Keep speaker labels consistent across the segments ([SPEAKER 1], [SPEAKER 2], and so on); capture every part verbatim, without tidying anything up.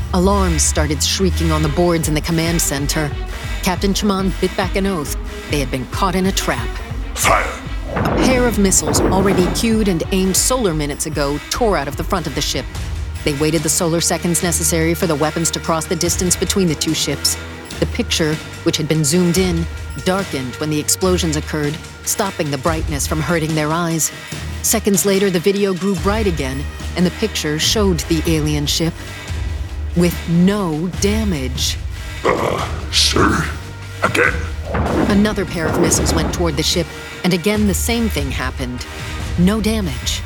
[SPEAKER 1] Alarms started shrieking on the boards in the command center. Captain Chaman bit back an oath. They had been caught in a trap.
[SPEAKER 2] Fire!
[SPEAKER 1] A pair of missiles, already cued and aimed solar minutes ago, tore out of the front of the ship. They waited the solar seconds necessary for the weapons to cross the distance between the two ships. The picture, which had been zoomed in, darkened when the explosions occurred, stopping the brightness from hurting their eyes. Seconds later, the video grew bright again, and the picture showed the alien ship with no damage.
[SPEAKER 2] Uh, sir? Again?
[SPEAKER 1] Another pair of missiles went toward the ship, and again the same thing happened. No damage.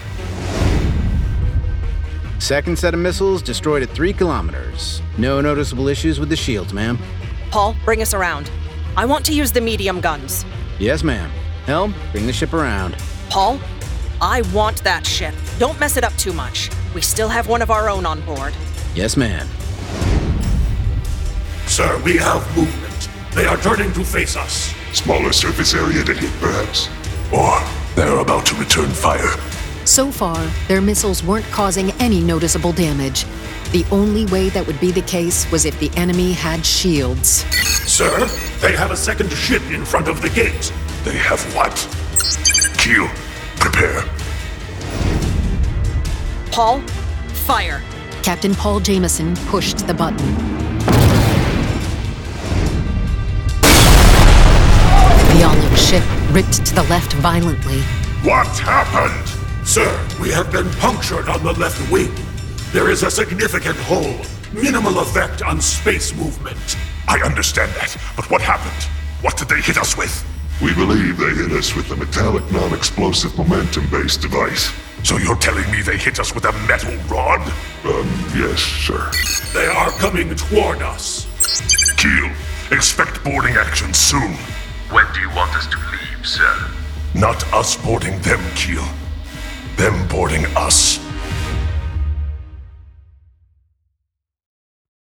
[SPEAKER 3] Second set of missiles destroyed at three kilometers. No noticeable issues with the shields, ma'am.
[SPEAKER 4] Paul, bring us around. I want to use the medium guns.
[SPEAKER 3] Yes, ma'am. Helm, bring the ship around.
[SPEAKER 4] Paul, I want that ship. Don't mess it up too much. We still have one of our own on board.
[SPEAKER 3] Yes, ma'am.
[SPEAKER 2] Sir, we have movement. They are turning to face us. Smaller surface area to hit, perhaps? Or they're about to return fire.
[SPEAKER 1] So far, their missiles weren't causing any noticeable damage. The only way that would be the case was if the enemy had shields.
[SPEAKER 2] Sir, they have a second ship in front of the gate. They have what? Keel, prepare.
[SPEAKER 4] Paul, fire.
[SPEAKER 1] Captain Paul Jameson pushed the button. The olive ship ripped to the left violently.
[SPEAKER 2] What happened? Sir, we have been punctured on the left wing. There is a significant hole. Minimal effect on space movement. I understand that, but what happened? What did they hit us with? We believe they hit us with a metallic non-explosive momentum-based device. So you're telling me they hit us with a metal rod? Um, yes, sir. They are coming toward us. Keel, expect boarding action soon.
[SPEAKER 5] When do you want us to leave, sir?
[SPEAKER 2] Not us boarding them, Keel. Them boarding us.